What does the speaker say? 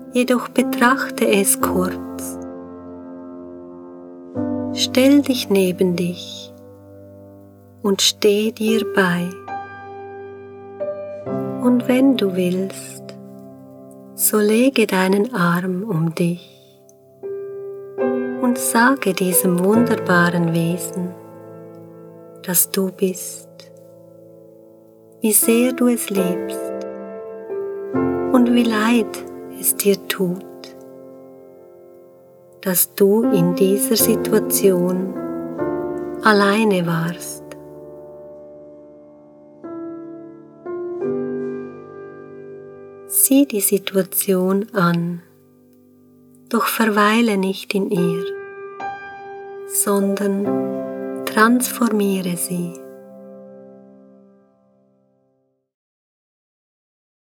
jedoch betrachte es kurz. Stell dich neben dich und steh dir bei. Und wenn du willst, so lege deinen Arm um dich und sage diesem wunderbaren Wesen, das du bist, wie sehr du es liebst und wie leid es dir tut, dass du in dieser Situation alleine warst. Sieh die Situation an, doch verweile nicht in ihr, sondern transformiere sie.